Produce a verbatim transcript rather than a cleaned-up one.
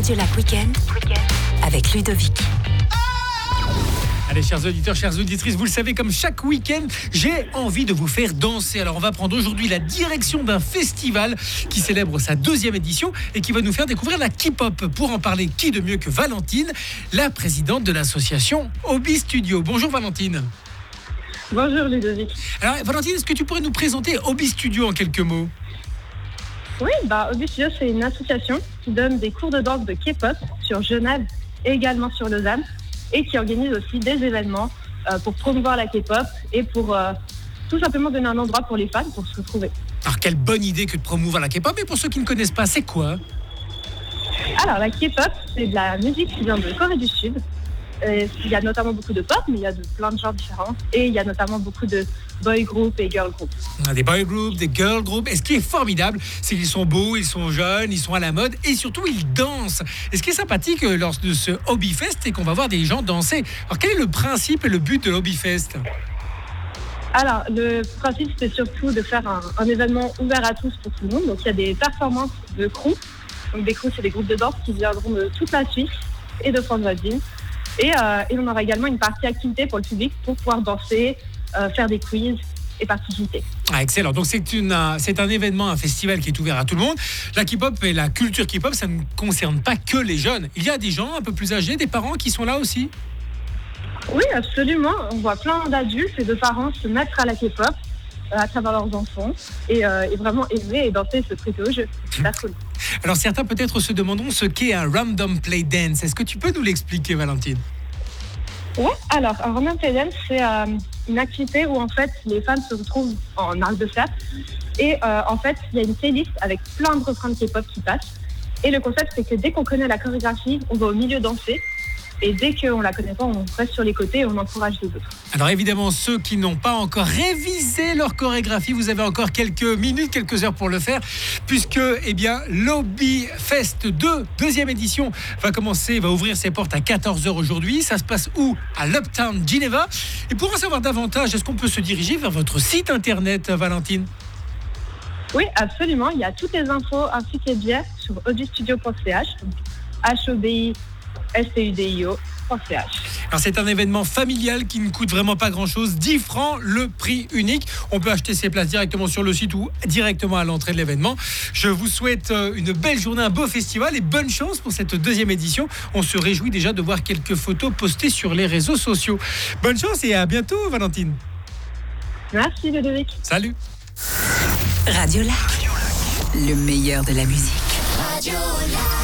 Radio Lac Weekend avec Ludovic. Allez, chers auditeurs, chères auditrices, vous le savez, comme chaque week-end, j'ai envie de vous faire danser. Alors, on va prendre aujourd'hui la direction d'un festival qui célèbre sa deuxième édition et qui va nous faire découvrir la K-pop. Pour en parler, qui de mieux que Valentine, la présidente de l'association Obi Studio. Bonjour Valentine. Bonjour Ludovic. Alors, Valentine, est-ce que tu pourrais nous présenter Obi Studio en quelques mots ? Oui, bah, Obi Studio, c'est une association qui donne des cours de danse de K-pop sur Genève et également sur Lausanne, et qui organise aussi des événements euh, pour promouvoir la K-pop et pour euh, tout simplement donner un endroit pour les fans pour se retrouver. Alors, quelle bonne idée que de promouvoir la K-pop. Et pour ceux qui ne connaissent pas, c'est quoi ? Alors, la K-pop, c'est de la musique qui vient de Corée du Sud. Euh, il y a notamment beaucoup de pop, mais il y a de plein de genres différents. Et il y a notamment beaucoup de boy group et girl group. Des boy groups, des girl groups. Et ce qui est formidable, c'est qu'ils sont beaux, ils sont jeunes, ils sont à la mode et surtout ils dansent. Et ce qui est sympathique lors de ce Hobby Fest, c'est qu'on va voir des gens danser. Alors quel est le principe et le but de Hobby Fest ? Alors, le principe, c'est surtout de faire un, un événement ouvert à tous pour tout le monde. Donc, il y a des performances de crew. Donc, des crews, c'est des groupes de danse qui viendront de toute la Suisse et de France voisine. Et, euh, et on aura également une partie activité pour le public pour pouvoir danser, euh, faire des quiz et participer. Ah, excellent. Donc c'est, une, c'est un événement, un festival qui est ouvert à tout le monde. La K-pop et la culture K-pop, ça ne concerne pas que les jeunes. Il y a des gens un peu plus âgés, des parents qui sont là aussi ? Oui, absolument. On voit plein d'adultes et de parents se mettre à la K-pop euh, à travers leurs enfants et, euh, et vraiment aimer et danser se prêter au jeu. C'est super cool. Alors certains peut-être se demanderont ce qu'est un random play dance. Est-ce que tu peux nous l'expliquer, Valentine ? Oui, alors un random play dance, c'est euh, une activité où en fait les fans se retrouvent en arc de cercle et euh, en fait il y a une playlist avec plein de refrains de K-pop qui passent. Et le concept, c'est que dès qu'on connaît la chorégraphie, on va au milieu danser. Et dès qu'on ne la connaît pas, on reste sur les côtés et on encourage les autres. Alors évidemment, ceux qui n'ont pas encore révisé leur chorégraphie, vous avez encore quelques minutes, quelques heures pour le faire, puisque eh bien, l'Hobby Fest deux, deuxième édition, va commencer, va ouvrir ses portes à quatorze heures aujourd'hui. Ça se passe où ? À l'Uptown Geneva. Et pour en savoir davantage, est-ce qu'on peut se diriger vers votre site internet, Valentine ? Oui, absolument. Il y a toutes les infos ainsi que les billets sur obistudio point c h, donc H O B I S T U D I O point c h. Alors c'est un événement familial qui ne coûte vraiment pas grand-chose, dix francs le prix unique. On peut acheter ses places directement sur le site ou directement à l'entrée de l'événement. Je vous souhaite une belle journée, un beau festival et bonne chance pour cette deuxième édition. On se réjouit déjà de voir quelques photos postées sur les réseaux sociaux. Bonne chance et à bientôt, Valentine. Merci Ludovic. Salut. Radio Lac, le meilleur de la musique. Radio Lac.